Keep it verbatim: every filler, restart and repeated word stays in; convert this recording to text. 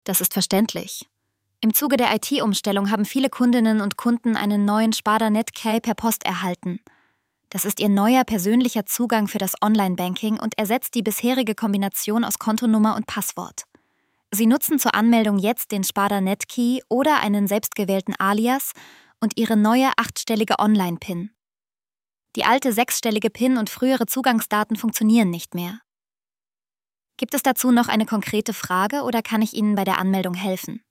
Das ist verständlich. Im Zuge der I T-Umstellung haben viele Kundinnen und Kunden einen neuen Sparda Netcare per Post erhalten. Das ist ihr neuer persönlicher Zugang für das Online-Banking und ersetzt die bisherige Kombination aus Kontonummer und Passwort. Sie nutzen zur Anmeldung jetzt den Sparda Netkey oder einen selbstgewählten Alias und ihre neue achtstellige Online-PIN. Die alte sechsstellige PIN und frühere Zugangsdaten funktionieren nicht mehr. Gibt es dazu noch eine konkrete Frage oder kann ich Ihnen bei der Anmeldung helfen?